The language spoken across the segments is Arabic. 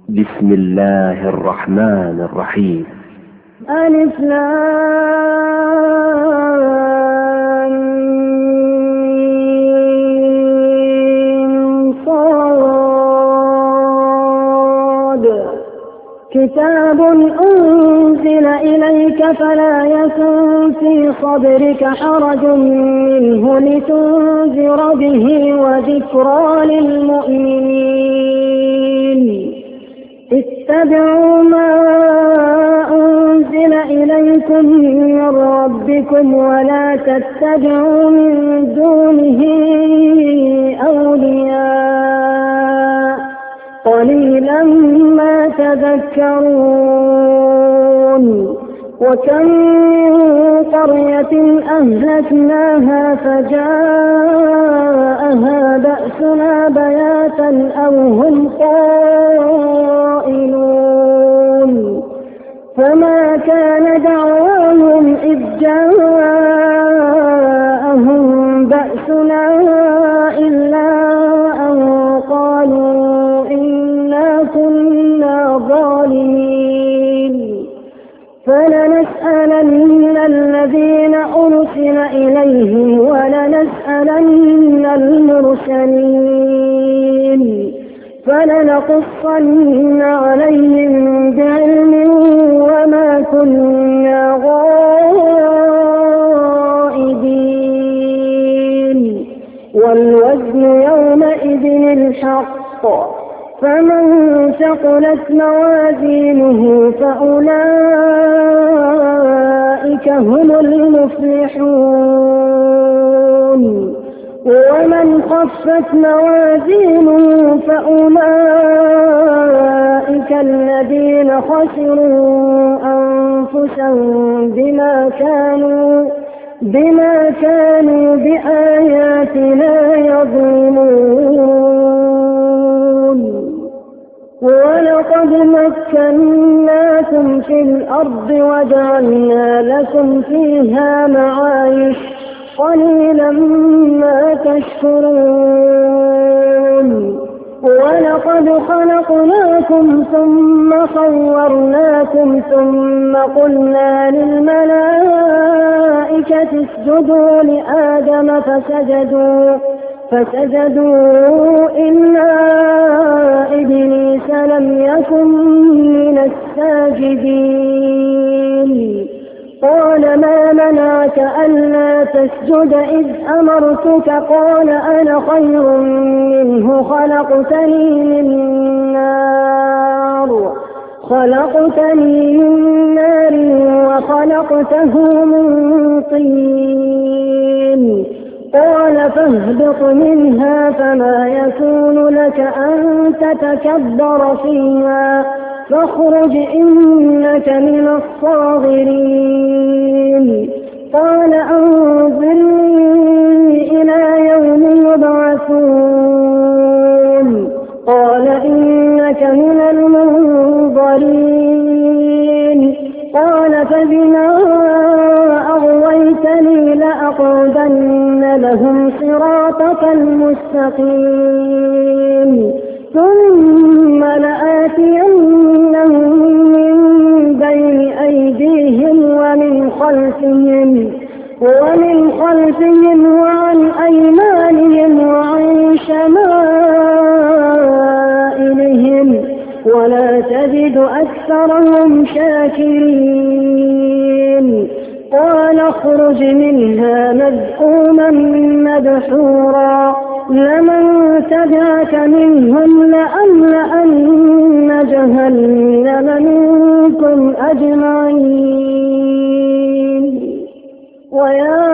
بسم الله الرحمن الرحيم. ألف لام صاد. كتاب أنزل إليك فلا يكن في صدرك حرج منه لتنذر به وذكرى للمؤمنين. اتبعوا ما أنزل إليكم من ربكم ولا تتبعوا من دونه أولياء قليلا ما تذكرون. وكم من قرية أهلكناها فجاءها بأسنا بياتا أو هم قائلون. فما كان دعواهم إذ جاءهم بأسنا إلا أن قالوا إنا كنا ظالمين. فلنسألن الذين أرسل إليهم ولنسألن المرسلين فلنقصن عليهم بعلم وما كنا غائبين. والوزن يومئذ الحق فمن ثقلت موازينه فأولئك هم المفلحون. ومن خفت موازينه فأولئك الذين خسروا أنفسهم بما كانوا بآياتنا يظلمون. ولقد مكناكم في الأرض وجعلنا لكم فيها معايش قليلا ما تشكرون. ولقد خلقناكم ثم صورناكم ثم قلنا للملائكة اسجدوا لآدم فسجدوا إلا إبليس لم يكن من الساجدين. قال ما منعك ألا تسجد إذ أمرتك؟ قال أنا خير منه خلقتني من نار وخلقته من طين. قال فاهبط منها فما يكون لك أن تتكبر فيها فاخرج إنك من الصاغرين. قال أنظرني إلى يوم يبعثون. قال إنك من المنظرين. قال فبما أغويتني لأقعدن لهم صراطك المستقيم ثم لآتينهم من بين أيديهم ومن خلفهم وعن أيمانهم وعن شمائلهم ولا تجد أكثرهم شاكرين. قال اخرج منها مذءوما مدحورا لمن تبعك منهم لأملأن جهنم منكم أجمعين. ويا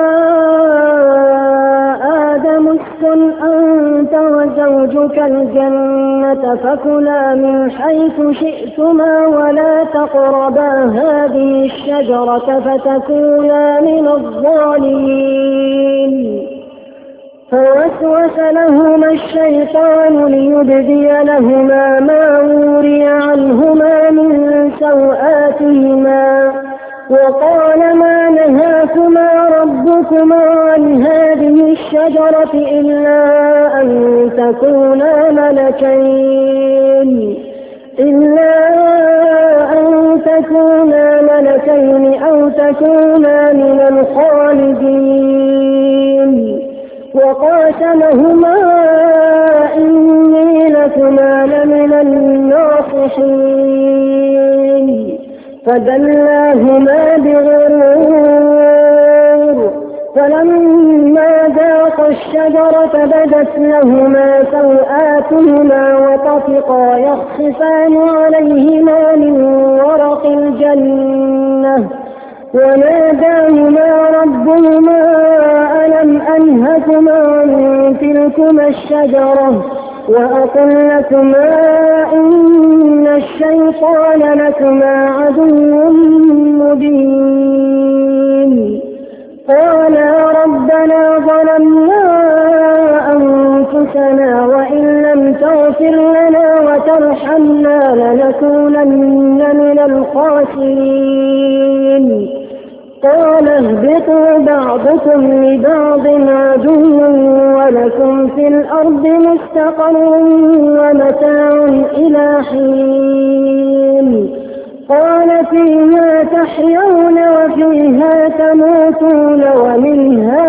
آدم اسكن أنت وزوجك الجنة فكلا من حيث شئتما ولا تقربا هذه الشجرة فتكونا من الظالمين. فوسوس لهما الشيطان ليبدي لهما ما وري عنهما من سوآتهما وقال ما نهاكما ربكما عن هذه الشجرة إلا أن تكونا ملكين إلا أن تكونا ملكين أو تكونا من الخالدين وقاسمهما إني لكما لمن الناصحين فدلاهما بغرور فلما ذاقا الشجرة بدت لهما سوآتهما وطفقا يخصفان عليهما من ورق الجنة وناداهما ربهما ألم أنهكما عن تلكما الشجرة وأقل لكما إن الشيطان لكما عدو مبين قالا ربنا ظلمنا أنفسنا وإن لم تغفر لنا وترحمنا لنكونن من الخاسرين قال اهبطوا بعضكم لبعض عدو ولكم في الأرض مستقر ومتاع إلى حين قال فيها تحيون وفيها تموتون ومنها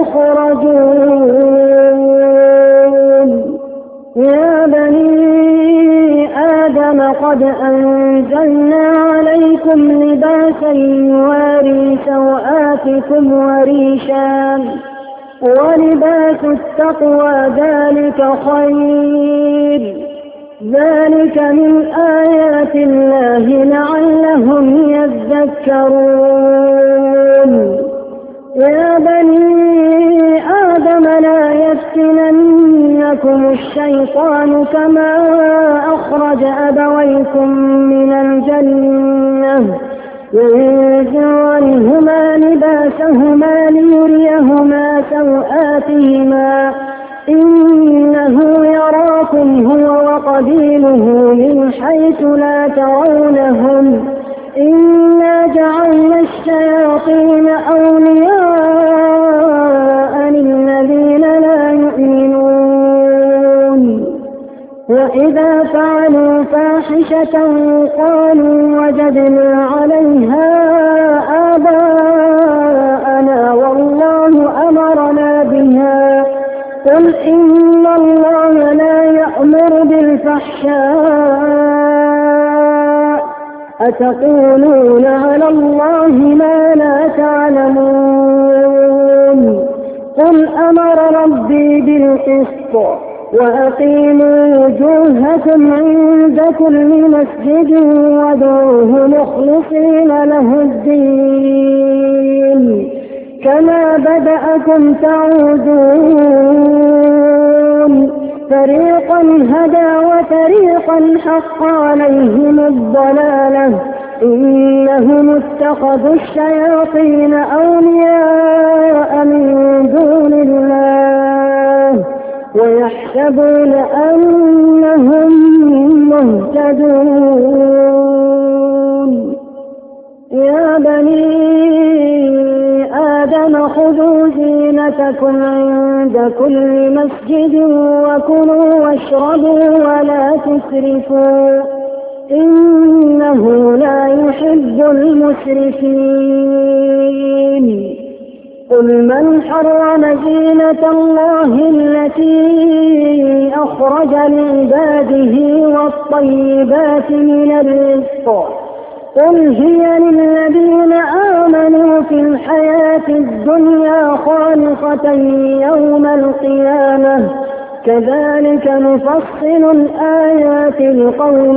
تخرجون يا بني آدم قد أنزلنا عليكم لباسا يواري سوآتكم وريشا ولباس التقوى ذلك خير ذلك من آيات الله لعلهم يذكرون يا بني آدم لا يفتننكم الشيطان كما أخرج أبويكم من الجنة ينزع عنهما لباسهما ليريهما سوآتهما إنه يراكم هو وقبيله من حيث لا ترونهم إنا جعلنا الشياطين أولياء للذين لا يؤمنون وإذا فعلوا فاحشة قالوا وجدنا عليها آباءنا والله أمرنا بها قل إن الله لا يأمر بالفحشاء أتقولون على الله ما لا تعلمون قل أمر ربي بالقسط وأقيموا وجوهكم عند كل مسجد وادعوه مخلصين له الدين كما بدأكم تعودون فريقا هدى وفريقا حق عليهم الضلالة إنهم اتخذوا الشياطين أولياء من دون الله ويحسبون أنهم مهتدون يا بني آدم خذوا زينتكم عند كل مسجد وكلوا واشربوا ولا تسرفوا إنه لا يحب المسرفين قل من حرم زينة الله التي أخرج لعباده والطيبات من الرزق قل هي للذين آمنوا في الحياة الدنيا خالصة يوم القيامة كذلك نفصل الآيات لقوم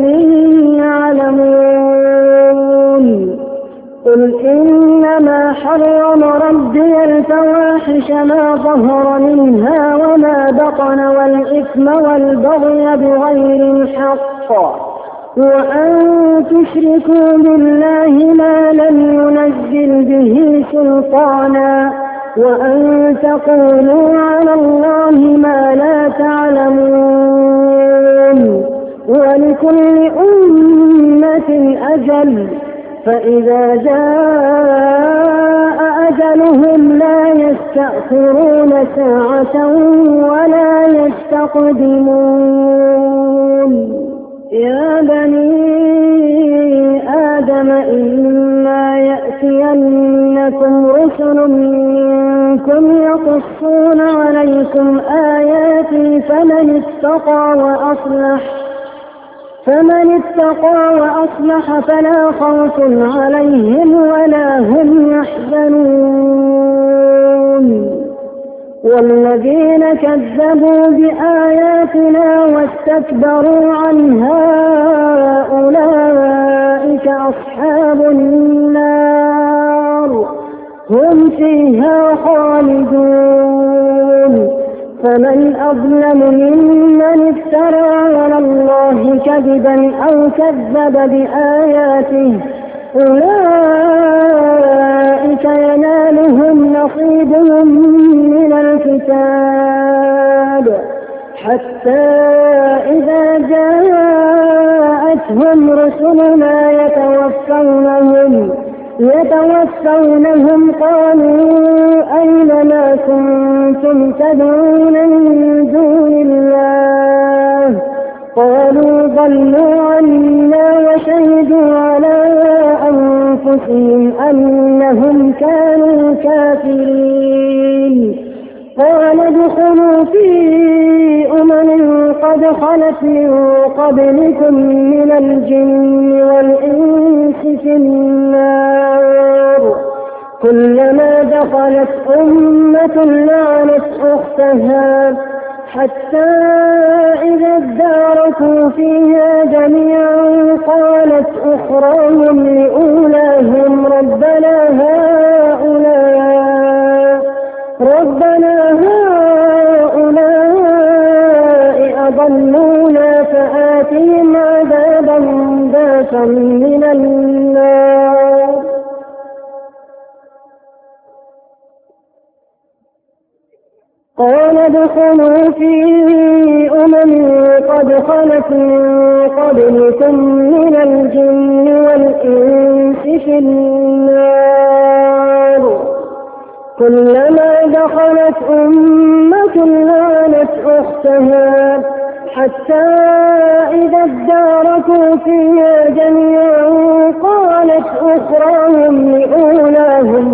يعلمون قل إنما حرم ربي الفواحش ما ظهر منها وما بطن والإثم والبغي بغير الحق وأن تشركوا بالله ما لم ينزل به سلطانا وأن تقولوا على الله ما لا تعلمون ولكل أمة أجل فإذا جاء أجلهم لا يستأخرون ساعة ولا يستقدمون يا بني آدم إما يأتينكم رسل منكم يقصون عليكم آياتي فمن اتقى وأصلح فلا خوف عليهم ولا هم يحزنون. والذين كذبوا بآياتنا واستكبروا عنها أولئك أصحاب النار هم فيها خالدون. فمن أظلم ممن افترى على الله كذبا أو كذب بآياته أولئك ينالهم نصيبهم من الكتاب حتى إذا جاءتهم رسلنا يتوفونهم قالوا أين ما كنتم تدعون من دون الله قالوا ضلوا عنا وشهدوا على أنفسهم أنهم كانوا كافرين. قال ادخلوا في قد خلت من قبلكم من الجن والإنس في النار كلما دخلت أمة لعنت أختها حتى إذا اداركوا فيها جميعا قالت أخراهم لأولاهم ربنا هؤلاء أضلونا فآتهم عذابا ضعفا من النار. قال ادخلوا في قد خلت من قبلكم من الجن والإنس في النار كلما دخلت أمة لعنت أختها حتى إذا اداركوا فيها جميعا قالت أخراهم لأولاهم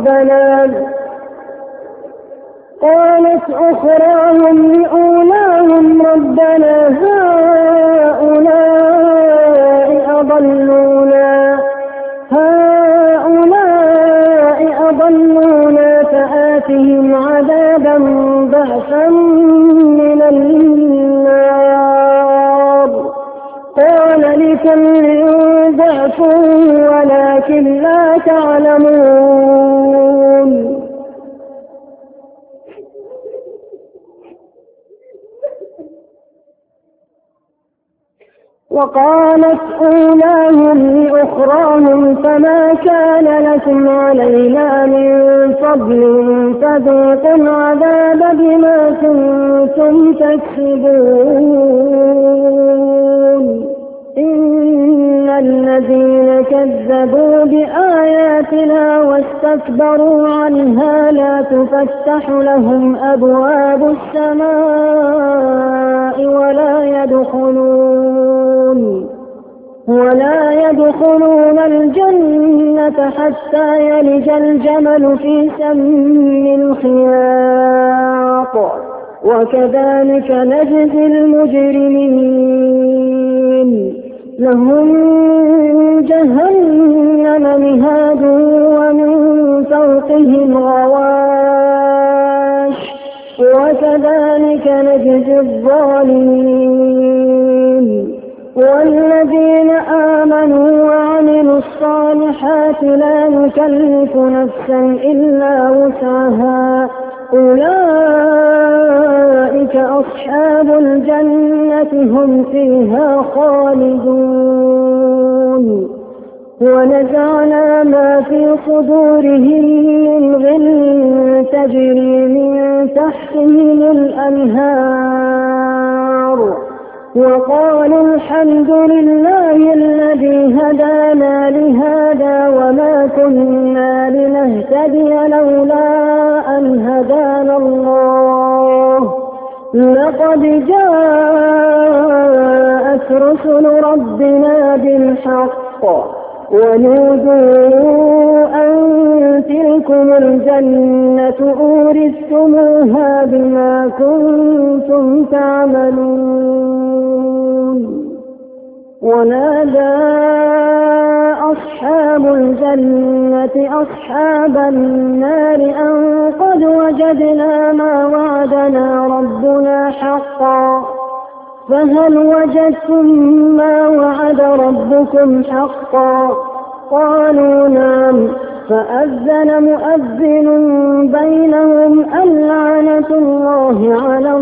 ربنا هؤلاء أضلونا فآتهم عذابا ضعفا من النار. قال لكل ضعف ولكن لا تعلمون. وقالت أولاهم لأخراهم فما كان لكم علينا من فضل فذوقوا العذاب بما كنتم تكسبون. إن الذين كذبوا بآياتنا واستكبروا عنها لا تفتح لهم أبواب السماء ولا يدخلون الجنة حتى يلج الجمل في سم الخياط وكذلك نجزي المجرمين. لهم جهنم مهاد ومن فوقهم غواش وكذلك نجزي الظالمين. والذين آمنوا وعملوا الصالحات لا نكلف نفسا إلا وسعها أولئك أصحاب الجنة هم فيها خالدون. ونزعنا ما في صدورهم من غل تجري من تحتهم الأنهار وقالوا الحمد لله الذي هدانا لهذا وما كنا لنهتدي لولا أن هدانا الله لقد جاءت جاءت رسل ربنا بالحق ونودوا أن تلكم الجنة أورثتموها بما كنتم تعملون. ونادى أصحاب الجنة أصحاب النار أن قد وجدنا ما وعدنا ربنا حقا فهل وجدتم ما وعد ربكم حقا؟ قالوا نعم. فأذن مؤذن بينهم اللعنة الله على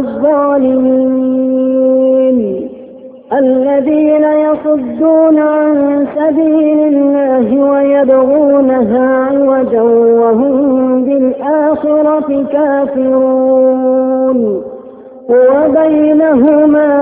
الظالمين الذين يصدون عن سبيل الله ويبغونها عوجا وهم بالآخرة كافرون وبينهما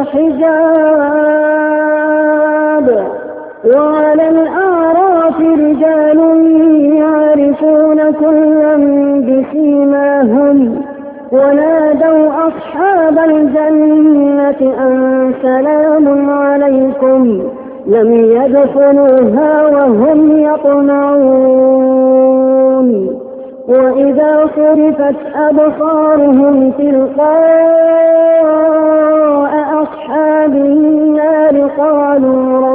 حجاب. وعلى الأعراف رجال يعرفون كلا بسيماهم ونادوا أصحاب الجنة أن سلام عليكم لم يدخلوها وهم يطمعون. وإذا صرفت أبصارهم تلقاء أصحاب النار قالوا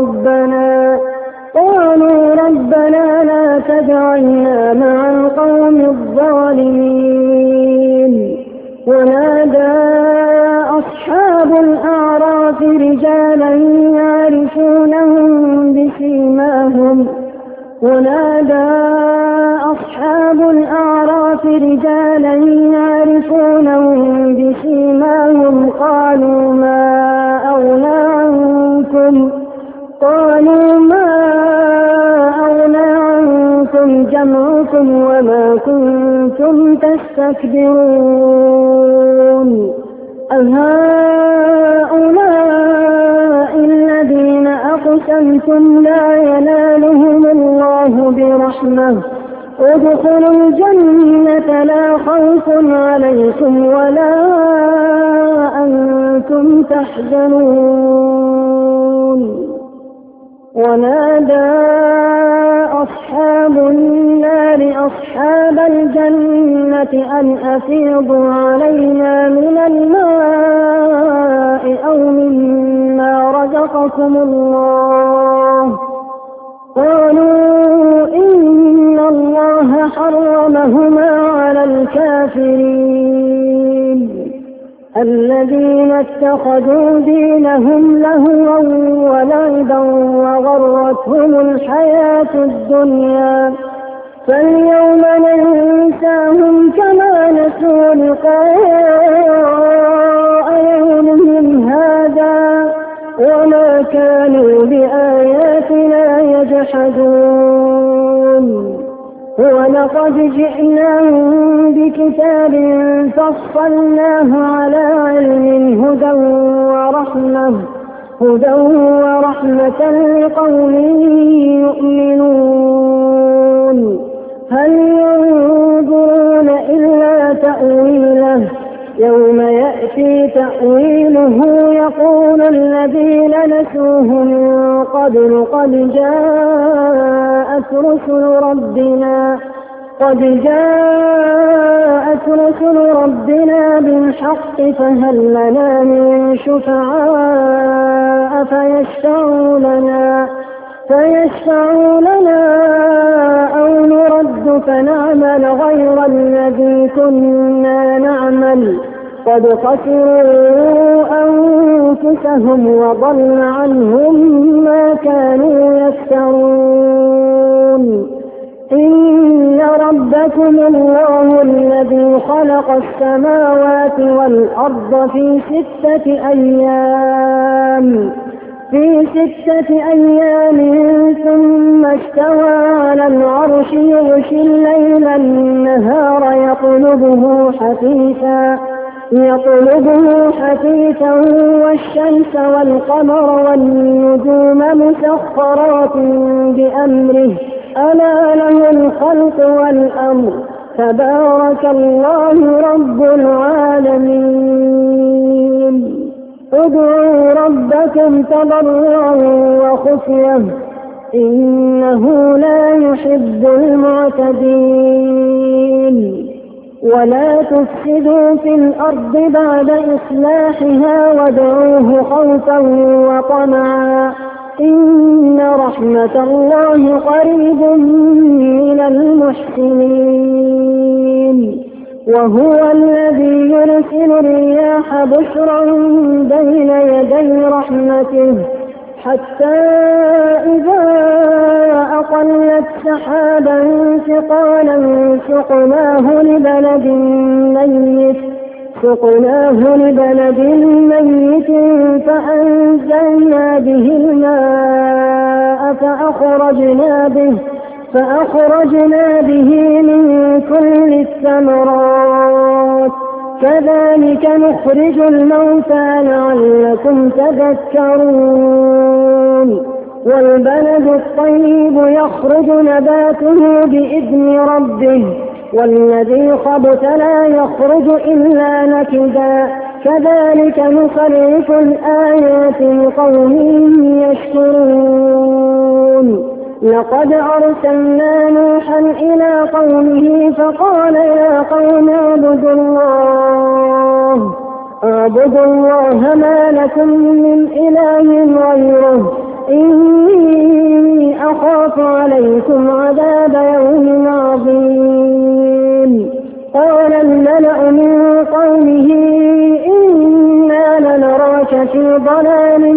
ربنا لا تجعلنا مع القوم الظالمين. ونادى أصحاب الأعراف رجالا يعرفونهم بسيماهم قالوا ما أغنى عنكم جمعكم وما كنتم تستكبرون أهؤلاء الذين أقسمتم لا ينالهم الله برحمة ادخلوا الجنة لا خوف عليكم ولا أنتم تحزنون. ونادى أصحاب النار أصحاب الجنة أن أفيضوا علينا من الماء أو مما رزقكم الله قالوا إن الله حرمهما على الكافرين الذين اتخذوا دينهم لهوا ولعبا وغرتهم الحياة الدنيا فاليوم ننساهم كما نسوا لقاء يومهم هذا وما كانوا بآياتنا يجحدون. ولقد جئناهم بكتاب فصلناه على علم هدى ورحمة لقوم يؤمنون. هل ينظرون إلا تأويله يوم يأتي تأويله يقول الذين نسوه من قبل قد جاءت رسل ربنا بالحق فهل لنا من شفعاء فيشفعوا لنا أو نرد فنعمل غير الذي كنا نعمل قد خسروا أنفسهم وضل عنهم ما كانوا يفترون. إن ربكم الله الذي خلق السماوات والأرض في 6 أيام ثم استوى على العرش يغشي الليل النهار يطلبه حثيثا والشمس والقمر والنجوم مسخرات بأمره ألا له الخلق والأمر تبارك الله رب العالمين. ادعوا ربكم تضرعا وخفية إنه لا يحب المعتدين ولا تفسدوا في الأرض بعد إصلاحها وادعوه خوفا وطمعا إن رحمة الله قريب من المحسنين وهو الذي يرسل الرياح بشرا بين يدي رحمته حتى إذا أقلت سحابا ثقالا سقناه لبلد ميت فأنزلنا به الماء فأخرجنا به من كل الثمرات كذلك نخرج الموتى لعلكم تذكرون والبلد الطيب يخرج نباته بإذن ربه والذي خبث لا يخرج إلا نكدا كذلك نصرف الآيات لقوم يشكرون لقد أرسلنا نوحا إلى قومه فقال يا قوم اعبدوا الله ما لكم من إله غيره إني أخاف عليكم عذاب يوم عظيم قال الملأ من قومه إنا لنراك في ضلال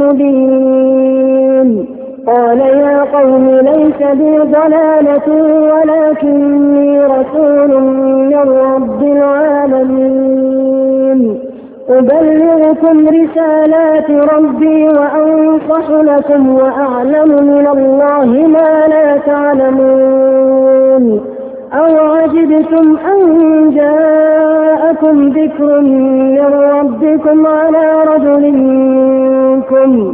مبين قال يا قوم ليس بي ضلالة ولكني رسول من رب العالمين أبلغكم رسالات ربي وأنصح لكم وأعلم من الله ما لا تعلمون أو عجبتم أن جاءكم ذكر من ربكم على رجل منكم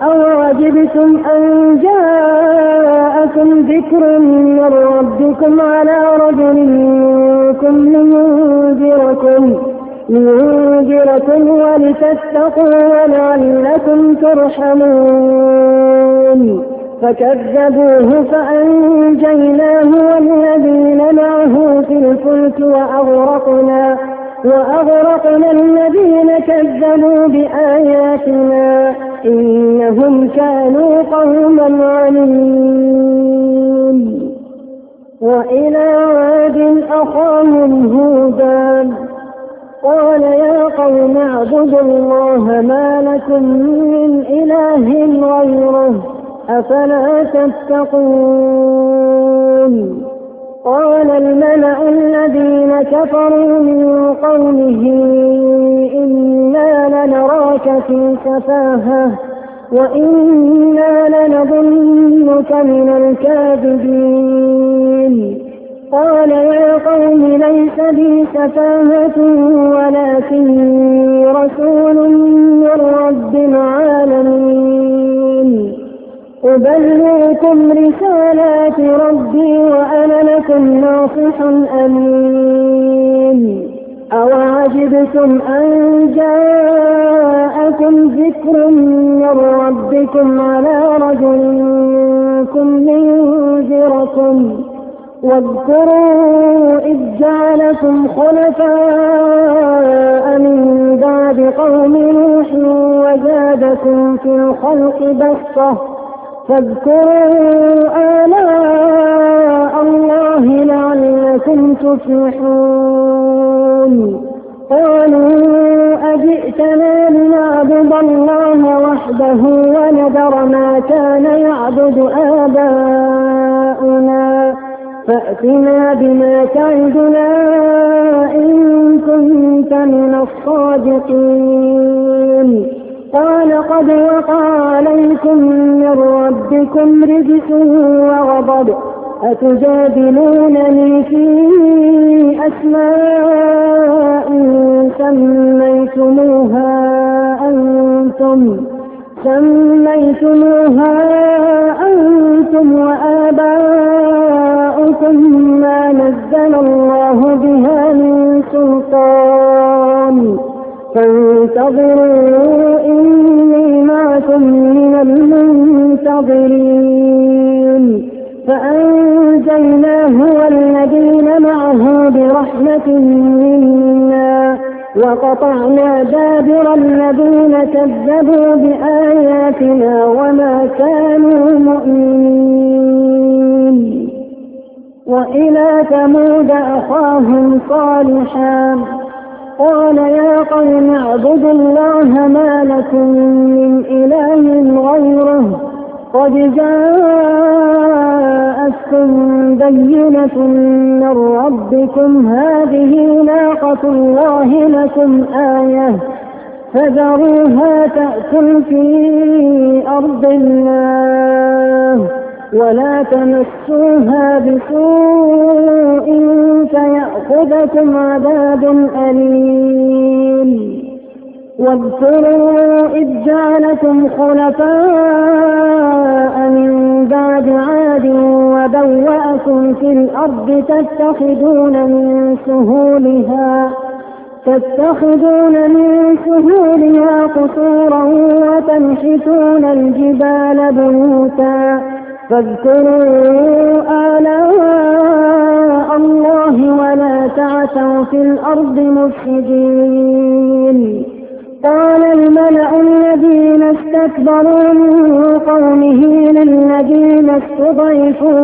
لينذركم ولتتقوا ولعلكم ترحمون فكذبوه فأنجيناه والذين معه في الفلك وأغرقنا الذين كذبوا بآياتنا إنهم كانوا قوما عمين وإلى عاد أخاهم هودا قال يا قوم اعبدوا الله ما لكم من إله غيره أفلا تتقون قال الملأ الذين كفروا من قومه إنا لنراك في سفاهة وإنا لنظنك من الكاذبين قال يا قوم ليس بي سفاهة ولكني رسول من رب العالمين أبلغكم رسالات ربي وأنا لكم ناصح أمين أوعجبتم أن جاءكم ذكر من ربكم على رجل منكم لينذركم واذكروا إذ جعلكم خلفاء من بعد قوم نوح وزادكم في الخلق بسطة فاذكروا آلاء الله لعلكم تفلحون قالوا أجئتنا لنعبد الله وحده ونذر ما كان يعبد آباؤنا فأتنا بما تعدنا إن كنت من الصادقين قال قد وقع عليكم من ربكم رجس وغضب أتجادلونني في أسماء سميتموها أنتم وآباؤكم ما نزل الله بها من سلطان فانتظروا فأنجيناه والذين معه برحمة منا وقطعنا دابر الذين كذبوا بآياتنا وما كانوا مؤمنين. وإلى ثمود أخاهم صالحا قال يا قوم اعبدوا الله ما لكم من إله غيره قد جاءتكم بينة من ربكم هذه ناقة الله لكم آية فذروها تأكل في أرض الله ولا تمسوها بسوء فيأخذكم عذاب أليم. واذكروا إذ جعلكم خلفاء من بعد عاد وبوأكم في الأرض تتخذون من سهولها قصورا وتنحتون الجبال بيوتا فاذكروا آلاء الله ولا تعثوا في الأرض مفسدين. قال الملأ الذين استكبروا من قومه للذين استضعفوا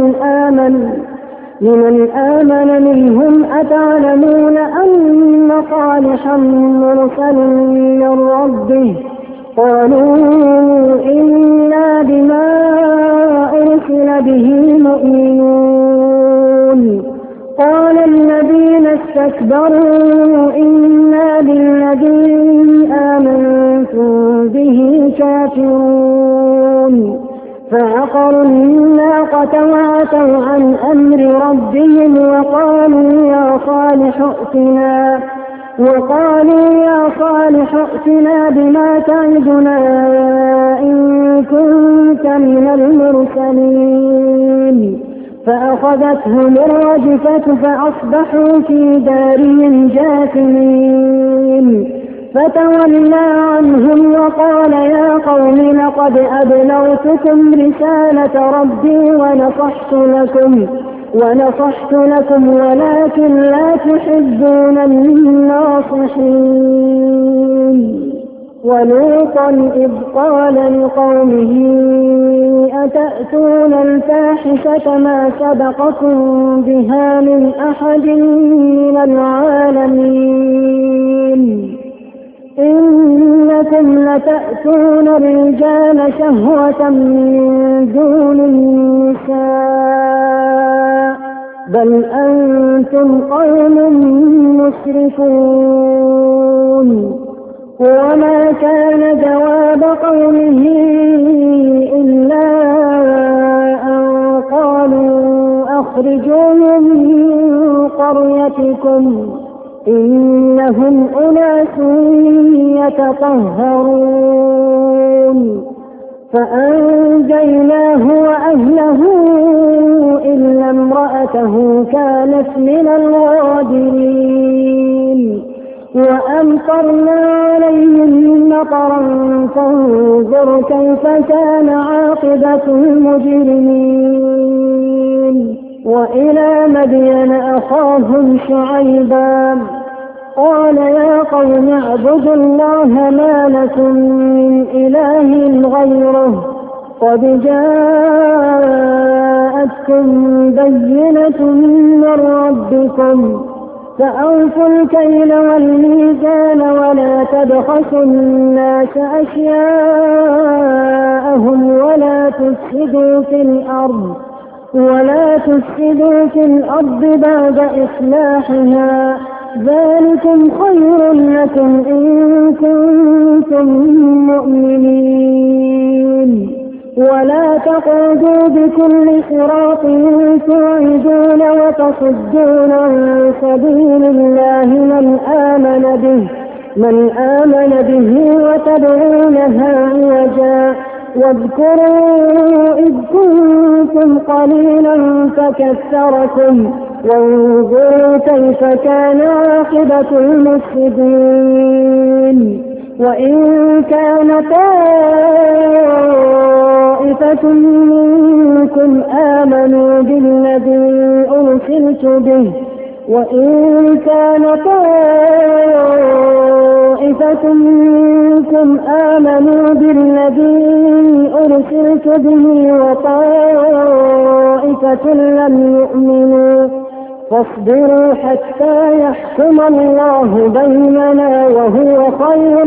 لمن آمن منهم أتعلمون أن صالحا مرسل من ربه قالوا إنا بما أرسل به مؤمنون. قال الذين استكبروا إنا بالذي آمنتم به كافرون. فعقروا الناقة وعتوا عن أمر ربهم وقالوا يا صالح ائتنا بما تعدنا إن كنت من المرسلين. فأخذتهم الرجفة فأصبحوا في دارهم جاثمين. فتولى عنهم وقال يا قوم لقد أبلغتكم رسالة ربي ونصحت لكم ولكن لا تحبون الناصحين. ولوطا إذ قال لقومه أتأتون الفاحشة ما سبقكم بها من أحد من العالمين إنكم لتأتون الرجال شهوة من دون النساء بل أنتم قوم مسرفون. وما كان جواب قومه إلا أن قالوا أخرجوهم من قريتكم إنهم أناس يتطهرون. فأنجيناه وأهله إلا امرأته كانت من الغابرين. وأمطرنا عليهم مطرا فانظر كيف كان عاقبة المجرمين. وإلى مدين أخاهم شعيبا قال يا قوم اعبدوا الله ما لكم من إله غيره قد جاءتكم بينة من ربكم فأوفوا الكيل والميزان ولا تبخسوا الناس أشياءهم ولا تفسدوا في الأرض بعد إصلاحها ذلكم خير لكم إن كنتم مؤمنين. ولا تقعدوا بكل صراط توعدون وتصدون عن سبيل الله من آمن به وتدعونها عوجا واذكروا إذ كنتم قليلا فكثركم وانظروا كيف كان عاقبة المفسدين. وإن كان طائفة منكم آمنوا بالذي أرسلت به وطائفة لم يؤمنوا فاصبروا حتى يحكم الله بيننا وهو خير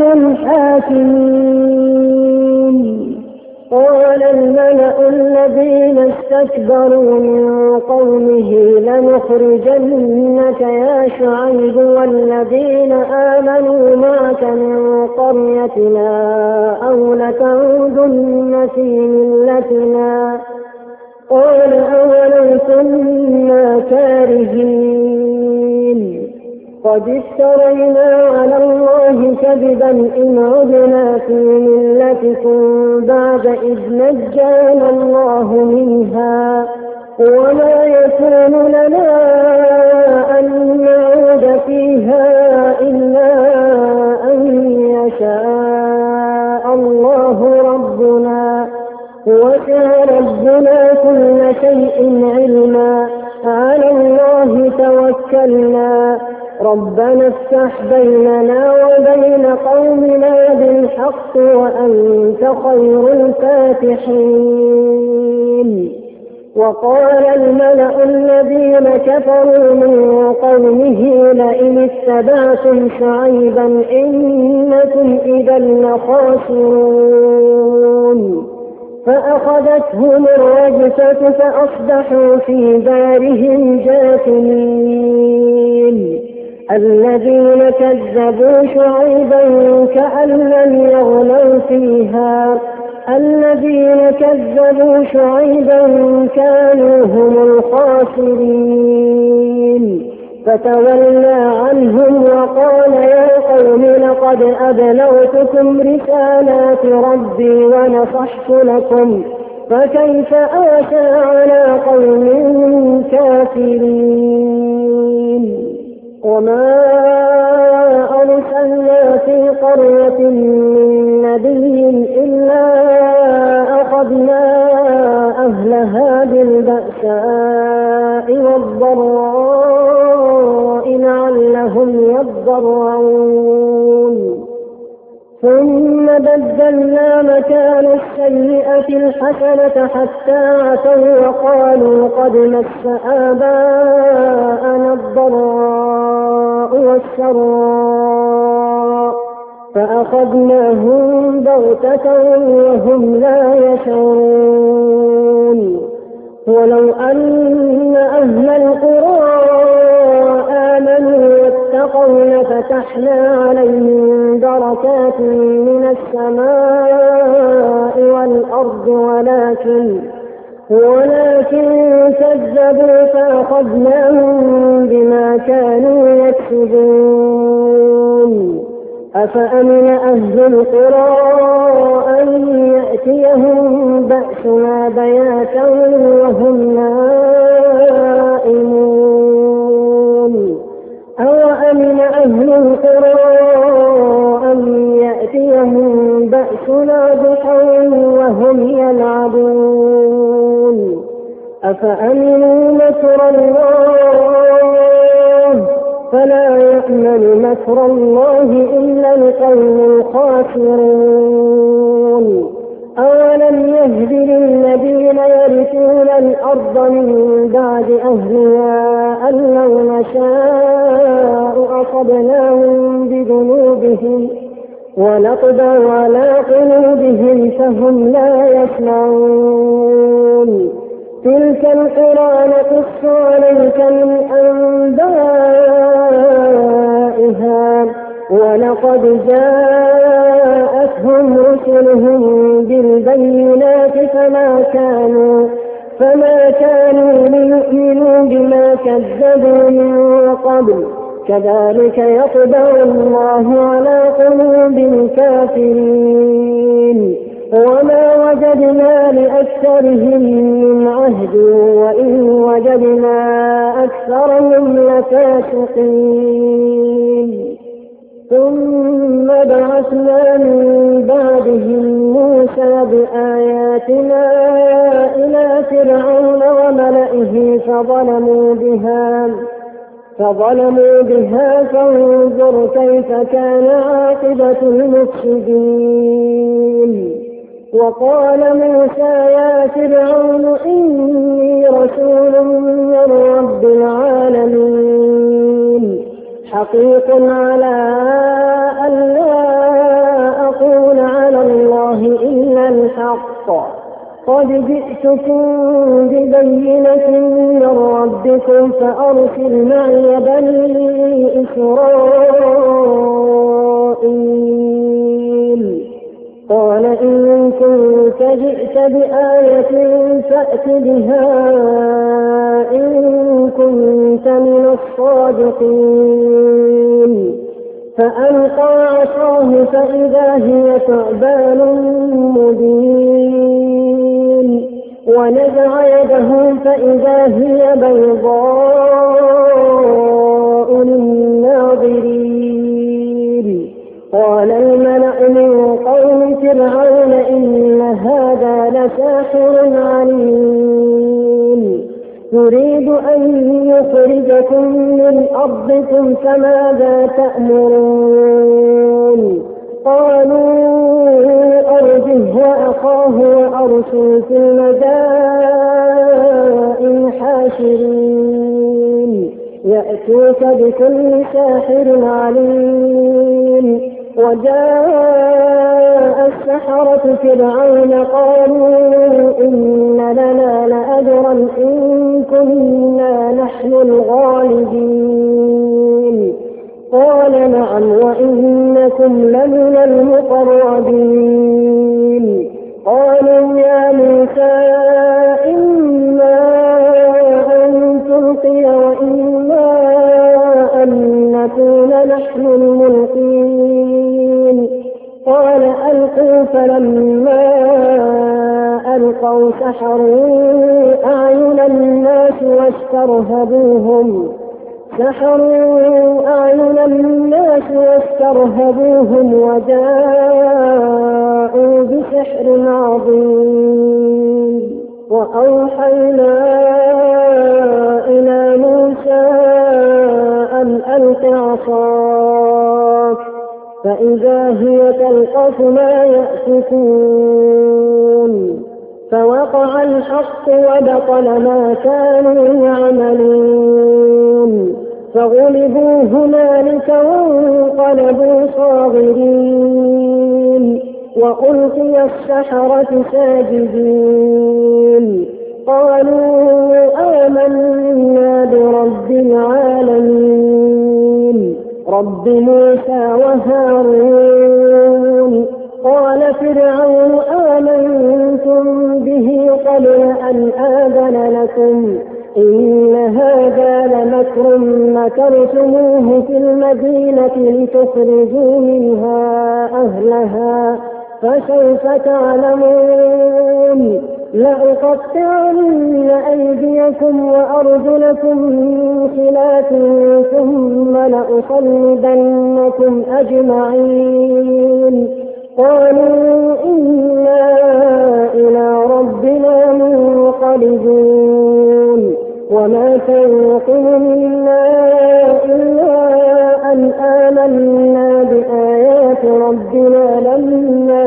الحاكمين. قال الملأ الذين استكبروا من قومه لنخرجنك يا شعيب والذين آمنوا معك من قريتنا أو لتعودن في ملتنا. قال أولو كنا كارهين قد افترينا على الله كذبا إن عدنا في ملتكم بعد إذ نجانا الله منها وما يكون لنا أن نعود فيها إلا أن يشاء الله ربنا وسع ربنا كل شيء علما على الله توكلنا ربنا افتح بيننا وبين قومنا بالحق وأنت خير الفاتحين. وقال الملأ الذين كفروا من قومه لئن اتبعتم شعيبا إنكم إذا لخاسرون. فأخذتهم الرجفة فأصبحوا في دارهم جاثمين. الذين كذبوا شعيبا كأن لم يغنوا فيها الذين كذبوا شعيبا كانوا هم الخاسرين. فتولى عنهم وقال يا قوم لقد أبلغتكم رسالات ربي ونصحت لكم فكيف آسى على قوم كافرين. وما أرسلنا في قرية من نبي إلا أخذنا أهلها بالبأساء والضراء لعلهم يضرعون. ثم بدلنا مكان السيئة الحسنة حتى عتوا وقالوا قد مس آباءنا الضراء والسراء فأخذناهم بغتة وهم لا يشعرون. ولو أن أهل القرى آمنوا واتقوا لفتحنا عليهم بركات من السماء والأرض ولكن كذبوا فأخذناهم بما كانوا يكسبون. أفأمن أهل القرى أن يأتيهم بأسنا بياتا وهم نائمون. أوأمن أهل القرى أن يأتيهم بأسنا ضحى وهم يلعبون. أفأمنوا مكر الله فلا يأمن مكر الله إلا القوم الخاسرون. أولم يهد للذين يرثون الأرض من بعد أهلها أن لو نشاء أصبناهم بذنوبهم ونطبع على قلوبهم فهم لا يسمعون. تلك القرى نقص عليك من أنبائها ولقد جاءتهم رسلهم بالبينات فما كانوا ليؤمنوا بما كذبوا من قبل كذلك يطبع الله على قلوب الكافرين. وما وجدنا لأكثرهم من عهد وإن وجدنا أكثرهم لفاسقين. ثم بعثنا من بعدهم موسى بآياتنا إلى فرعون وملئه فظلموا بها فانظر كيف كان عاقبة المفسدين. وقال موسى يا فرعون إني رسول من رب العالمين حقيق على أن لا أقول على الله إلا الحق قد جئتكم ببينة من ربكم فأرسل معي بني إسرائيل. قال إن كنت جئت بآية فأت بها إن كنت من الصادقين. فألقى عصاه فإذا هي ثعبان مبين ونزع يده فإذا هي بيضاء للناظرين. قال الملأ من قوم فرعون إن هذا لساحر عليم يريد أن يخرجكم من أرضكم فماذا تأمرون. قالوا أرجه وأخاه وأرسل في المدائن حاشرين يأتوك بكل ساحر عليم. وجاء السحرة فرعون قالوا إن لنا لأجرا إن كنا نحن الغالبين. قال نعم وإنكم لمن المقربين. قالوا يا موسى إما أن تلقي وإما أن نكون نحن الملقين. قال ألقوا فلما ألقوا سحروا أعين الناس واسترهبوهم وجاءوا بسحر عظيم. وأوحينا إلى موسى أن ألق عصاك فإذا هي تلقف ما يأفكون. فوقع الحق وبطل ما كانوا يعملون فغلبوا هنالك وانقلبوا صاغرين. وألقي السحرة ساجدين قالوا آمنا برب العالمين رب موسى وهارون. قال فرعون آمنتم به قبل أن آذن لكم إن هذا لمكر مكرتموه في المدينة لتخرجوا منها أهلها فسوف تعلمون. لأقطعن أيديكم وأرجلكم من خلاف ثم لأصلبنكم أجمعين. قالوا إنا إلى ربنا منقلبون. وما تنقم منا إلا أن آمنا بآيات ربنا لما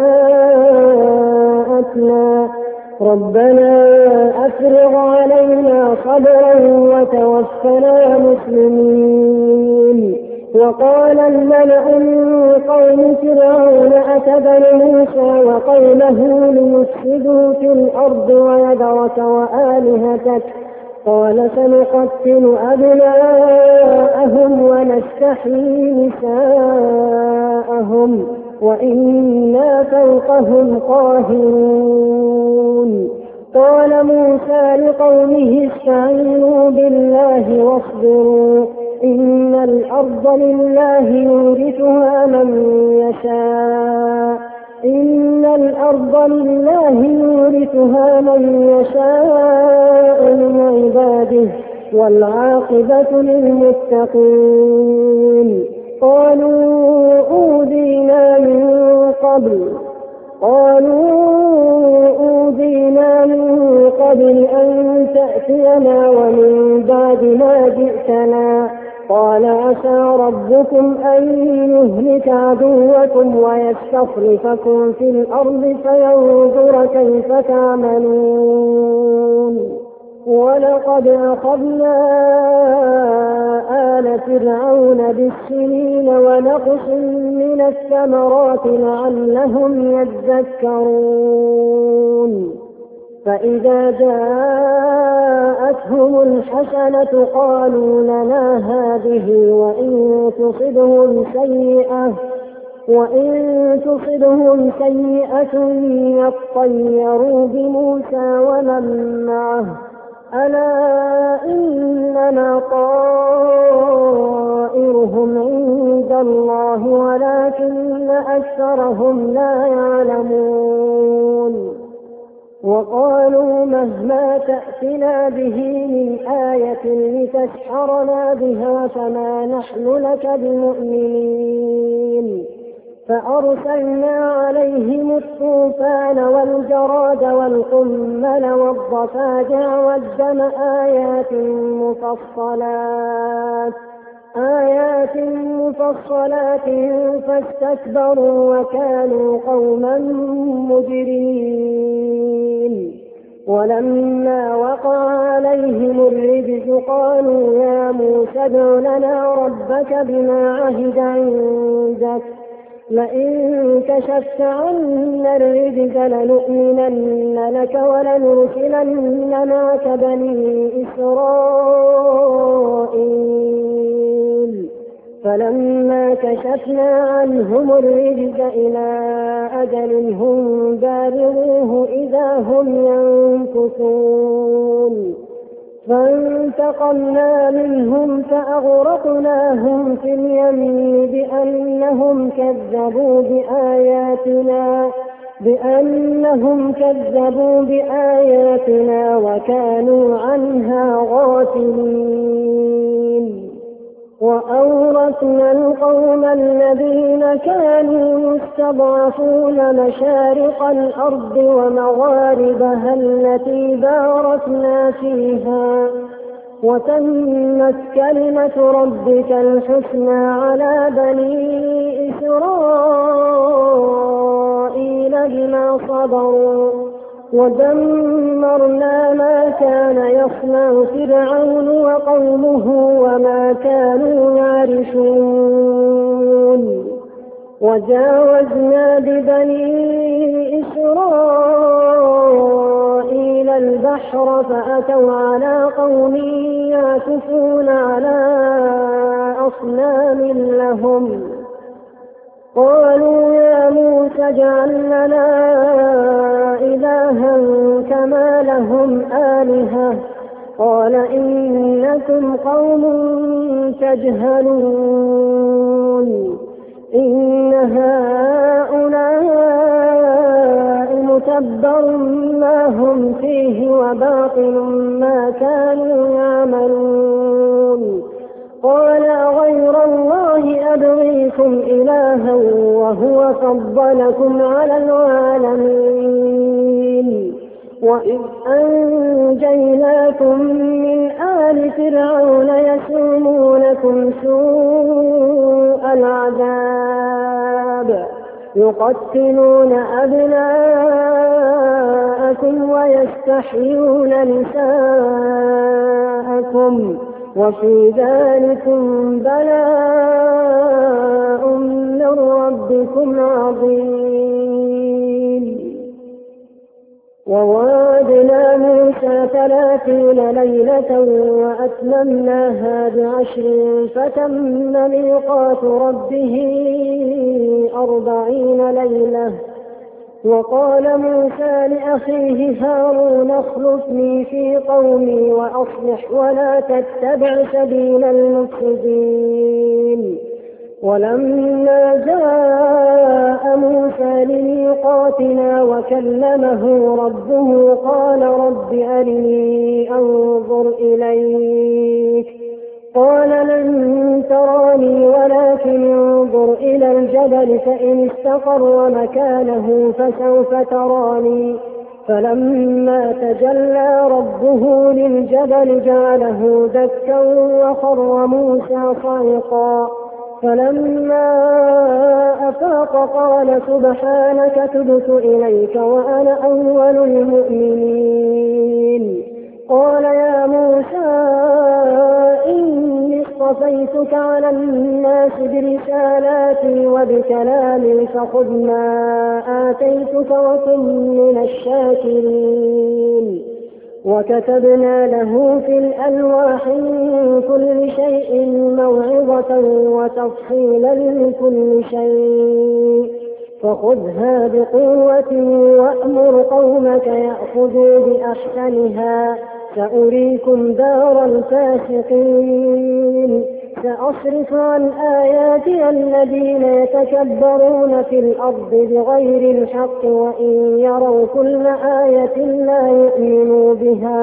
جاءتنا ربنا أفرغ علينا صبرا وتوفنا مسلمين. وقال الملأ من قوم فرعون أتذر موسى وقومه ليفسدوا في الأرض ويذرك وآلهتك قال سنقتل أبناءهم ونستحيي نساءهم وإنا فوقهم قاهرون. قال موسى لقومه استعينوا بالله واصبروا إن الأرض لله يورثها من يشاء من عباده والعاقبة للمتقين. قالوا أوذينا من قبل أن تأتينا ومن بعد ما جئتنا. قال عسى ربكم أن يهلك عدوكم ويستخلفكم في الأرض فينظر كيف تعملون. ولقد أخذنا آل فرعون بالسنين ونقص من الثمرات لعلهم يذكرون. فإذا جاءتهم الحسنة قالوا لنا هذه وإن تصبهم سيئة يطيروا بموسى ومن معه ألا إنما طائرهم عند الله ولكن أكثرهم لا يعلمون. وقالوا مهما تأتنا به من آية لتسحرنا بها فما نحن لك بمؤمنين. فأرسلنا عليهم الطوفان والجراد والقمل والضفادع والدم آيات مفصلات فاستكبروا وكانوا قوما مجرمين. ولما وقع عليهم الرجز قالوا يا موسى ادع لنا ربك بما عهد عندك لئن كشفت عنا الرجز لنؤمنن لك ولنرسلن معك بني إسرائيل. فلما كشفنا عنهم الرجز إلى أجل هم بالغوه إذا هم ينكثون. فانتقمنا منهم فأغرقناهم في اليم بأنهم كذبوا بآياتنا وكانوا عنها غافلين. وأورثنا القوم الذين كانوا يستضعفون مشارق الأرض ومغاربها التي باركنا فيها وتمت كلمة ربك الحسنى على بني إسرائيل بما صبروا ودمرنا ما كان يصنع فرعون وقومه وما كانوا يعرشون. وجاوزنا ببني إسرائيل البحر فأتوا على قوم يعكفون على أصنام لهم قالوا يا موسى اجعل لنا إلها كما لهم آلهة قال إنكم قوم تجهلون. إن هؤلاء متبر ما هم فيه وباطل ما كانوا يعملون. قال غير الله أبغيكم إلها وهو فضلكم على العالمين. وإذ أنجيناكم من آل فرعون يسومونكم سوء العذاب يقتلون أبناءكم ويستحيون نساءكم وفي ذلكم بلاء من ربكم عظيم. ووعدنا موسى 30 ليلة وأتممناها ب10 فتم ميقات ربه 40 ليلة. وقال موسى لأخيه هارون اخلفني في قومي وأصلح ولا تتبع سبيل المفسدين. ولما جاء موسى لميقاتنا وكلمه ربه قال رب أرني أنظر إليك قال لن تراني ولكن الجبل فإن استقر مكانه فسوف تراني فلما تجلى ربه للجبل جعله دكا وخر موسى صعقا فلما أفاق قال سبحانك تبت إليك وأنا أول المؤمنين. قال يا موسى إني اصطفيتك على الناس برسالاتي وبكلامي فخذ ما آتيتك وكن من الشاكرين. وكتبنا له في الألواح من كل شيء موعظة وتفصيلا لكل شيء فخذها بقوة وأمر قومك يأخذوا بأحسنها سأريكم دار الفاسقين. سأصرف عن آياتي الذين يتكبرون في الأرض بغير الحق وإن يروا كل آية لا يؤمنوا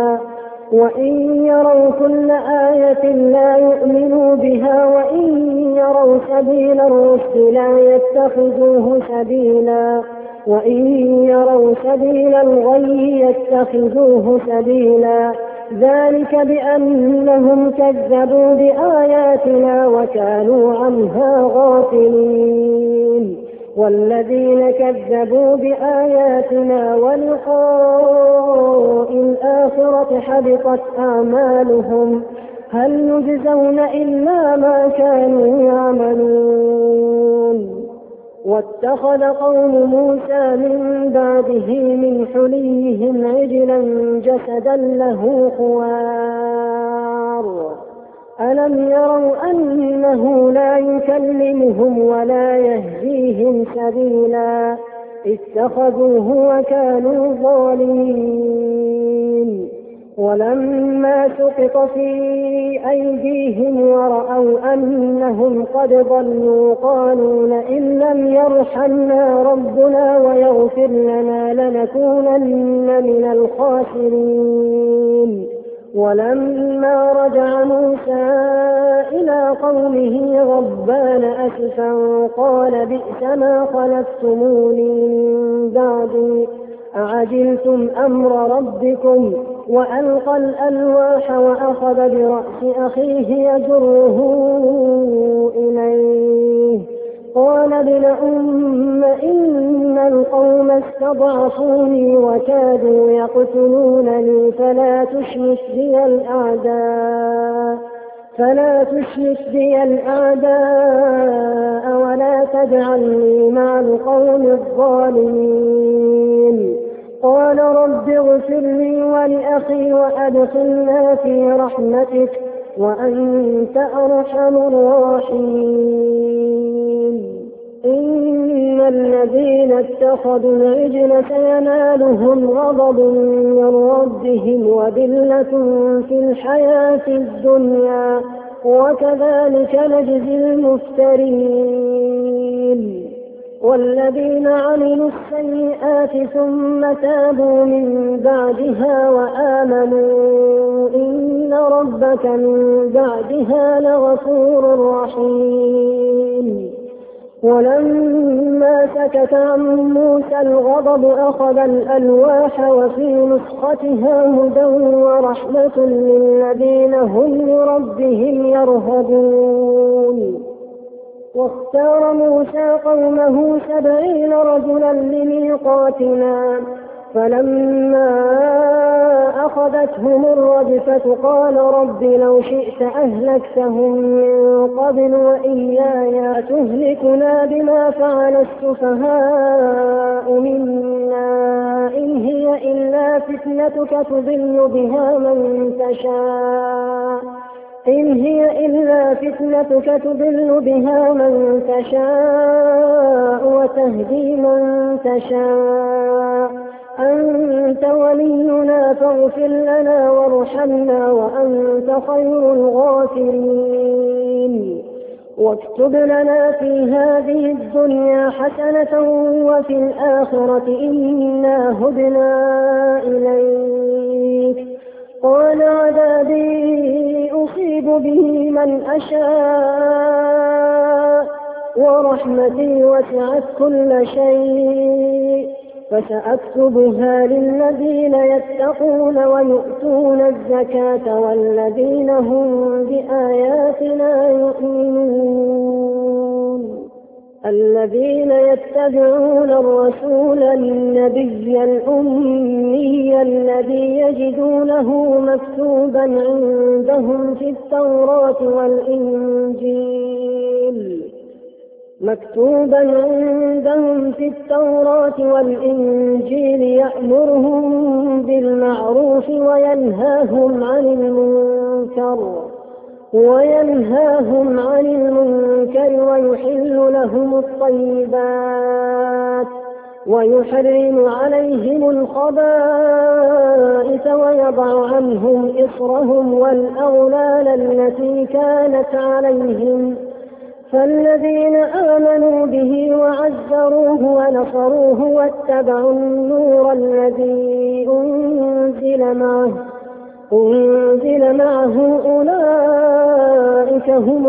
بها وإن يروا سبيل الرشد لا يتخذوه سبيلا وإن يروا سبيل الغي يتخذوه سبيلا. ذلك بأنهم كذبوا بآياتنا وكانوا عنها غافلين. والذين كذبوا بآياتنا ولقاء الآخرة حبطت أعمالهم هل يجزون إلا ما كانوا يعملون. واتخذ قوم موسى من بعده من حليهم عجلا جسدا له خوار ألم يروا أنه لا يكلمهم ولا يهديهم سبيلا اتخذوه وكانوا ظالمين. ولما سقط في أيديهم ورأوا أنهم قد ضلوا قالوا لئن لم يرحمنا ربنا ويغفر لنا لنكونن من الخاسرين. ولما رجع موسى إلى قومه غضبان أسفا قال بئس ما خلفتموني من بعدي أعجلتم أمر ربكم وألقى الألواح وأخذ برأس أخيه يجره إليه قال ابن أم إن القوم استضعفوني وكادوا يقتلونني فلا تشمت بي الأعداء ولا تجعلني مع القوم الظالمين. قال رب اغفر لي ولأخي وأدخلنا في رحمتك وأنت أرحم الراحمين. إن الذين اتخذوا العجل سينالهم غضب من ربهم وذلة في الحياة الدنيا وكذلك نجزي المفترين. والذين عملوا السيئات ثم تابوا من بعدها وآمنوا إن ربك من بعدها لغفور رحيم. ولما سكت عن موسى الغضب أخذ الألواح وفي نسختها هدى ورحمة للذين هم لربهم يرهبون. واختار موسى قومه 70 رجلا لميقاتنا فلما أخذتهم الرجفة قال رب لو شئت أهلكتهم من قبل وإياي تهلكنا بما فعل السفهاء منا إن هي إلا فتنتك تضل بها من تشاء وتهدي من تشاء أنت ولينا فاغفر لنا وارحمنا وأنت خير الغافرين. واكتب لنا في هذه الدنيا حسنة وفي الآخرة إنا هدنا إليك. قال عذابي أصيب به من أشاء ورحمتي وسعت كل شيء فسأكتبها للذين يتقون ويؤتون الزكاة والذين هم بآياتنا يؤمنون الذين يتبعون الرسول النبي الأمي الذي يجدونه مكتوبا عندهم في التوراة والإنجيل يأمرهم بالمعروف وينهاهم عن المنكر ويحل لهم الطيبات ويحرم عليهم الخبائث ويضع عنهم إصرهم والأغلال التي كانت عليهم فالذين آمنوا به وعزروه ونصروه واتبعوا النور الذي أنزل معه أولئك هم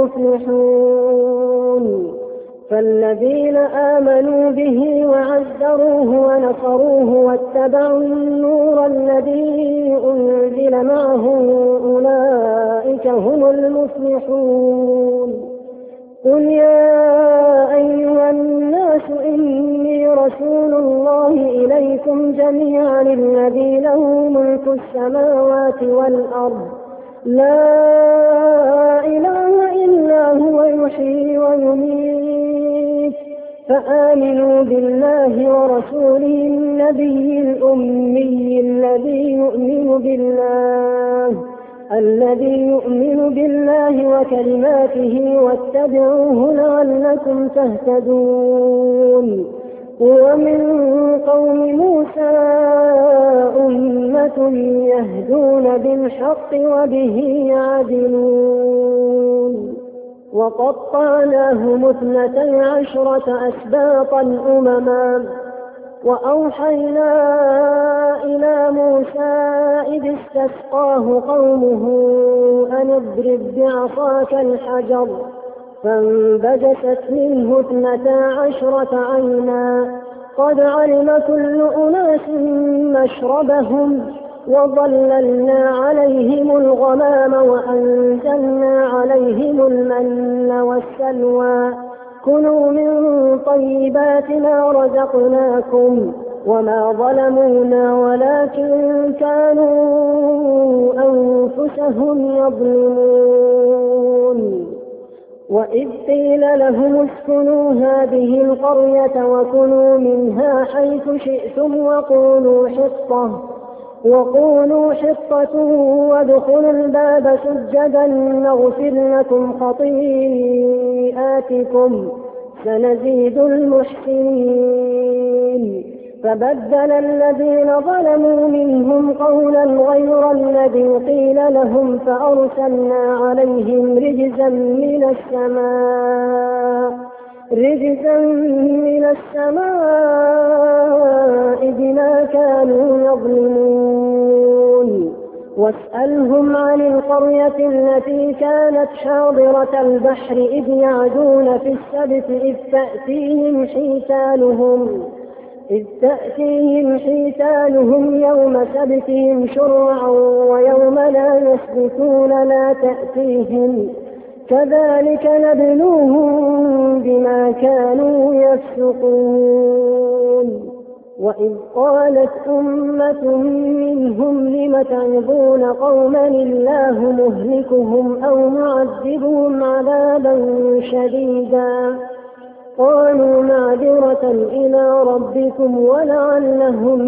المفلحون فالذين آمنوا به وعزروه ونصروه واتبعوا النور الذي أنزل معه أولئك هم المفلحون قل يا أيها الناس إني رسول الله إليكم جميعا الذي له ملك السماوات والأرض لا إله إلا هو يحيي ويميت فآمنوا بالله ورسوله النبي الأمي الذي يؤمن بالله وكلماته واتبعوه لعلكم تهتدون ومن قوم موسى أمة يهدون بالحق وبه يعدلون وقطعناهم 12 أسباطا أمما وأوحينا إلى موسى إذ استسقاه قومه أن اضرب بعصاك الحجر فانبجست منه 12 عينا قد علم كل أناس مشربهم وظللنا عليهم الغمام وأنزلنا عليهم المن والسلوى كلوا من طيبات ما رزقناكم وما ظلمونا ولكن كانوا أنفسهم يظلمون وإذ قيل لهم اسكنوا هذه القرية وكلوا منها حيث شئتم وقولوا حطة وادخلوا الباب سجدا نغفر لكم خطيئاتكم سنزيد المحسنين فبدل الذين ظلموا منهم قولا غير الذي قيل لهم فأرسلنا عليهم رجزا من السماء بما كانوا يظلمون واسألهم عن القرية التي كانت حاضرة البحر إذ يعدون في السبت إذ تأتيهم حيتانهم يوم سبتهم شرعا ويوم لا يسبتون لا تأتيهم كذلك نبلوهم بما كانوا يفسقون وإذ قالت أمة منهم لم تعظون قوما الله مهلكهم أو معذبهم عذابا شديدا قالوا معذرة إلى ربكم ولعلهم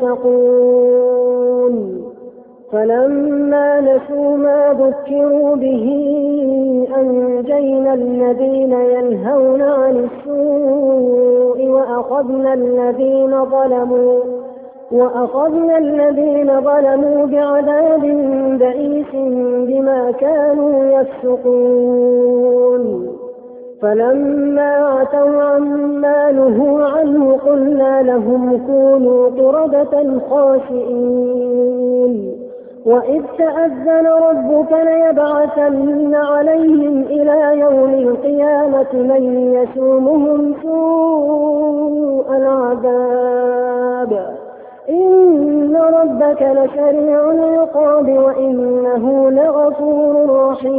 يتقون فلما نسوا ما ذكروا به أنجينا الذين ينهون عن السوء وأخذنا الذين ظلموا بعذاب بئيس بما كانوا يفسقون فلما عتوا عما نهوا عنه قلنا لهم كونوا قردة خاسئين وإذ تأذن ربك ليبعثن عليهم إلى يوم القيامة من يسومهم سوء العذاب إن ربك لسريع العقاب وإنه لغفور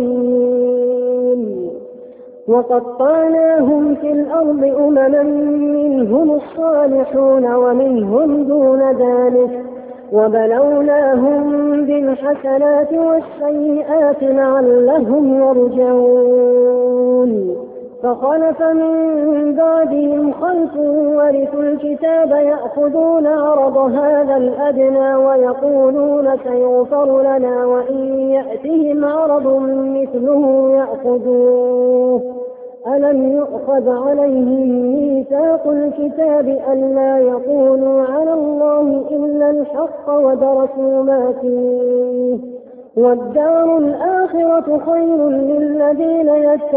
رحيم وقطعناهم في الأرض أمما منهم الصالحون ومنهم دون ذلك وبلوناهم بالحسنات والسيئات لعلهم يرجعون فخلف من بعدهم خلف ورثوا الكتاب يأخذون عرض هذا الأدنى ويقولون سيغفر لنا وإن يأتهم عرض مثله يأخذوه ألم يؤخذ عليهم ميثاق الكتاب ألا يقولوا على الله إلا الحق ودرسوا ما فيه والدار الآخرة خير للذين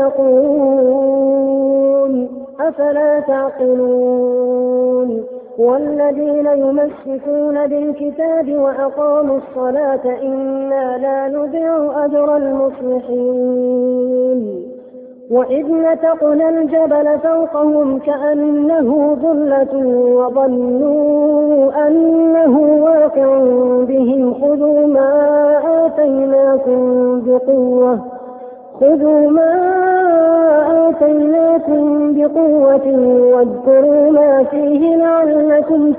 يتقون أفلا تعقلون والذين يمسكون بالكتاب وأقاموا الصلاة إنا لا نضيع أجر المصلحين وإذ نتقنا الجبل فوقهم كأنه ظلة وظنوا أنه واقع بهم خذوا ما آتيناكم بقوة واذكروا ما فيه لعلكم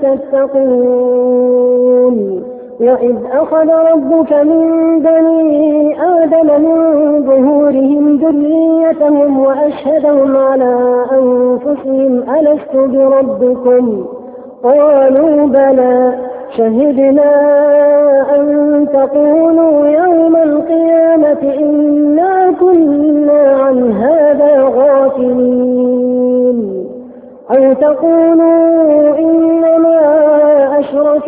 تتقون وإذ أخذ ربك من بني آدم من ظهورهم ذريتهم وأشهدهم على أنفسهم ألست بربكم قالوا بلى شهدنا أن تقولوا يوم القيامة إنا كنا عن هذا غافلين أو تقولوا إنما أشرك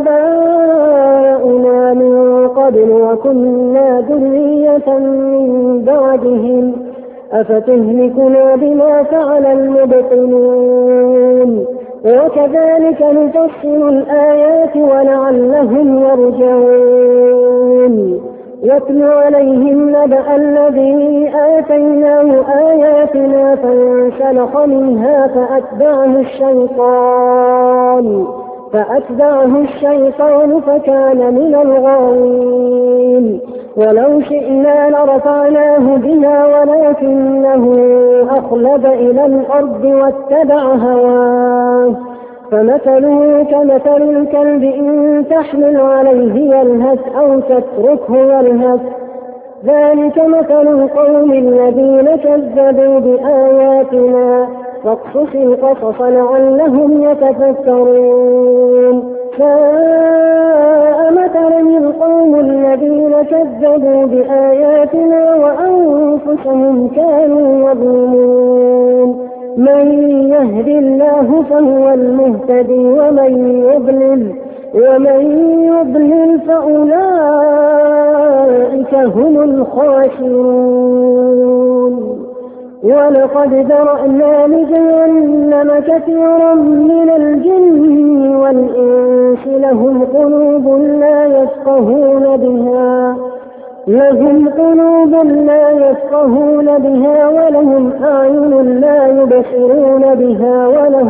آباؤنا من قبل وكنا ذرية من بعدهم أفتهلكنا بما فعل المبطلون وكذلك نفصل الآيات ولعلهم يرجعون واتل عليهم نبأ الذي آتيناه آياتنا فانسلخ منها فأتبعه الشيطان فكان من الغاوين ولو شئنا لرفعناه بها ولكنه أخلد إلى الأرض واتبع هواه فمثله كمثل الكلب إن تحمل عليه يلهث أو تتركه يلهث ذلك مثل القوم الذين كذبوا بآياتنا فاقصص القصص لعلهم يتفكرون ساء مثلا القوم الذين كذبوا بآياتنا وأنفسهم كانوا يظلمون من يهد الله فهو المهتدي ومن يضلل فأولئك هم الخاسرون ولقد ذرأنا لجهنم كثيرا من الجن والإنس لهم قلوب لا يفقهون بها ولهم أعين لا يبصرون بها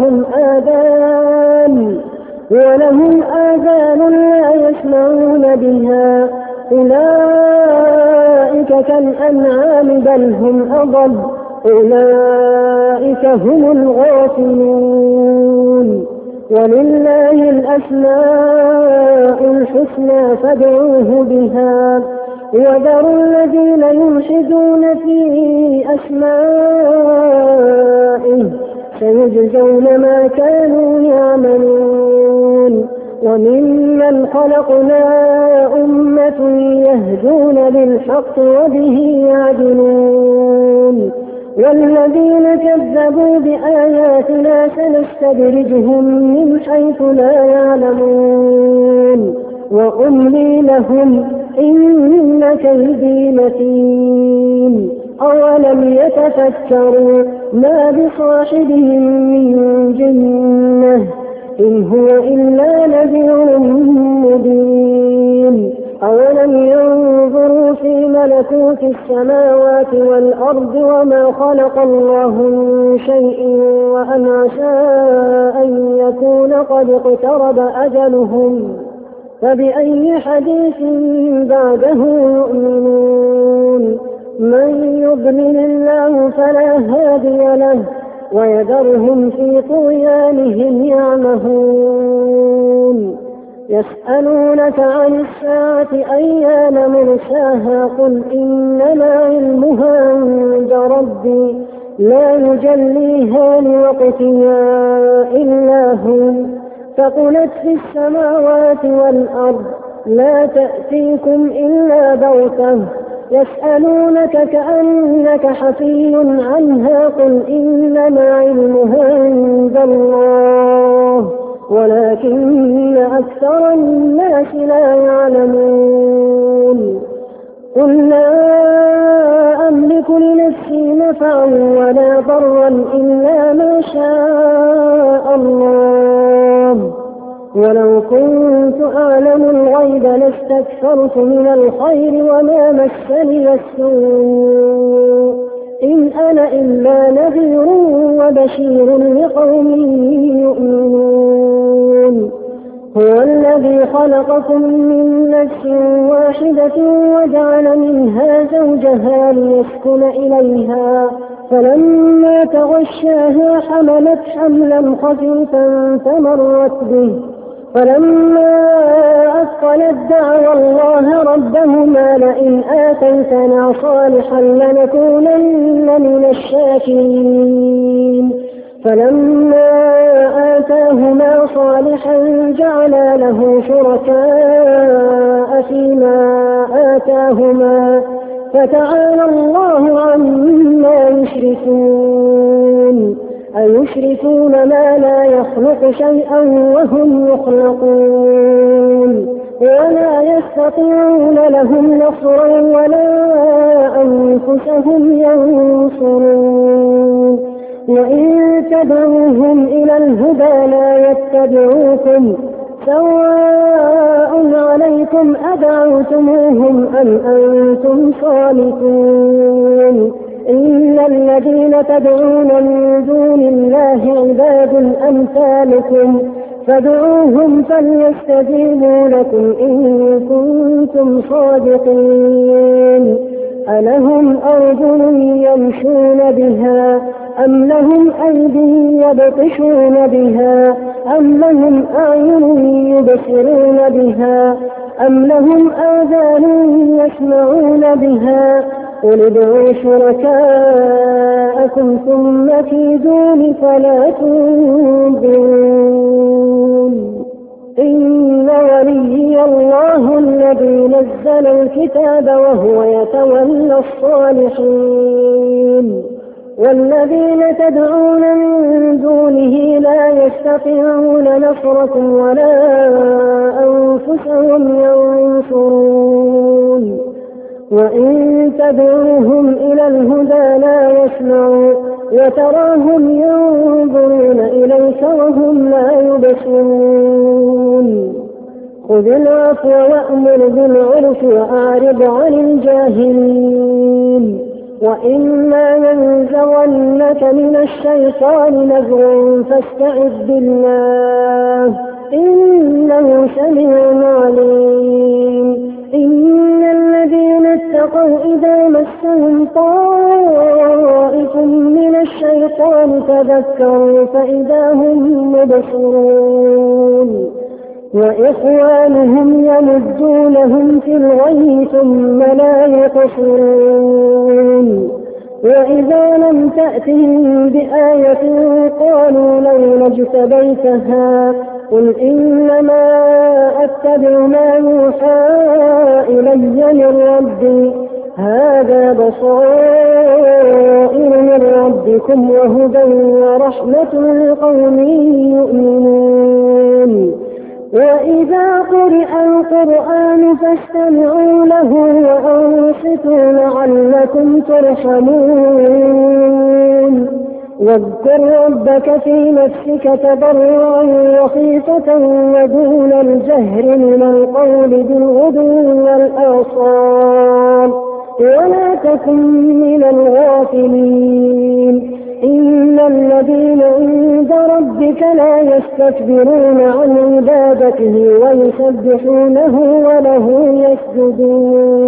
ولهم آذان لا يسمعون بها أولئك كالأنعام بل هم أضل أولئك هم الغافلون ولله الأسماء الحسنى فادعوه بها وذروا الذين يلحدون في أسمائه سيجزون ما كانوا يعملون وممن خلقنا أمة يهدون بالحق وبه يعدلون والذين كذبوا بآياتنا سنستدرجهم من حيث لا يعلمون وأملي لهم إن كيدي متين أولم يتفكروا ما بصاحبهم من جنة إن هو إلا نذير مبين أولم ملكوت السماوات والأرض وما خلق الله من شيء وأن عسى أن يكون قد اقترب أجلهم فبأي حديث بعده يؤمنون من يضلل الله فلا هادي له ويذرهم في طغيانهم يعمهون يسألونك عن الساعة أيان مرساها قل إنما علمها عند ربي لا يجليها لوقتها إلا هو ثقلت في السماوات والأرض لا تأتيكم إلا بغتة يسألونك كأنك حفي عنها قل إنما علمها عند الله ولكن أكثر الناس لا يعلمون قل لا أملك لنفسي نفعا ولا ضرا إلا ما شاء الله ولو كنت أعلم الغيب لاستكثرت من الخير وما مسني السوء إن أنا إلا نذير وبشير لقوم يؤمنون هو الذي خلقكم من نفس واحدة وجعل منها زوجها ليسكن إليها فلما تغشاها حملت حملا خفيفا فمرت به فلما أثقلت دعوا الله ربهما لئن آتيتنا صالحا لنكونن من الشاكرين فلما آتاهما صالحا جعلا له شركاء فيما آتاهما فتعالى الله عما يشركون أيشركون ما لا يخلق شيئا وهم يخلقون ولا يستطيعون لهم نصرا ولا أنفسهم ينصرون وإن تدعوهم إلى الهدى لا يتبعوكم سواء عليكم أدعوتموهم أم أنتم صامتون إن الذين تدعون من دون الله عباد أمثالكم فادعوهم فليستجيبوا لكم إن كنتم صادقين ألهم أرجل يمشون بها أم لهم أيدي يبطشون بها أم لهم أعين يبصرون بها أم لهم آذان يسمعون بها قل ادعوا شركاءكم ثم كيدون فلا تنظرون إن وليي الله الذي نزل الكتاب وهو يتولى الصالحين والذين تدعون من دونه لا يستطيعون نصركم ولا أنفسهم ينصرون وإن تدعوهم إلى الهدى لا يسمعوا وتراهم ينظرون إليك وهم لا يبصرون خذ العفو وأمر بالعرف وأعرض عن الجاهلين وإما ينزغنك من الشيطان نزغ فاستعذ بالله إنه سميع عليم إن الذين اتقوا إذا مسهم طائف من الشيطان تذكروا فإذا هم مبصرون وإخوانهم يمدونهم في الغي ثم لا يقصرون وإذا لم تأتهم بآية قالوا لولا اجتبيتها قل إنما أتبع ما يوحى إلي من ربي هذا بصائر من ربكم وهدى ورحمة لقوم يؤمنون وإذا قرئ القرآن فاستمعوا له وأنصتوا لعلكم ترحمون واذكر ربك في نفسك تضرعا وخيفة ودون الجهر من القول بالغدو والآصال تكن من الغافلين. إن الذين عند ربك لا يستكبرون عن عبادته ويسبحونه وله يسجدون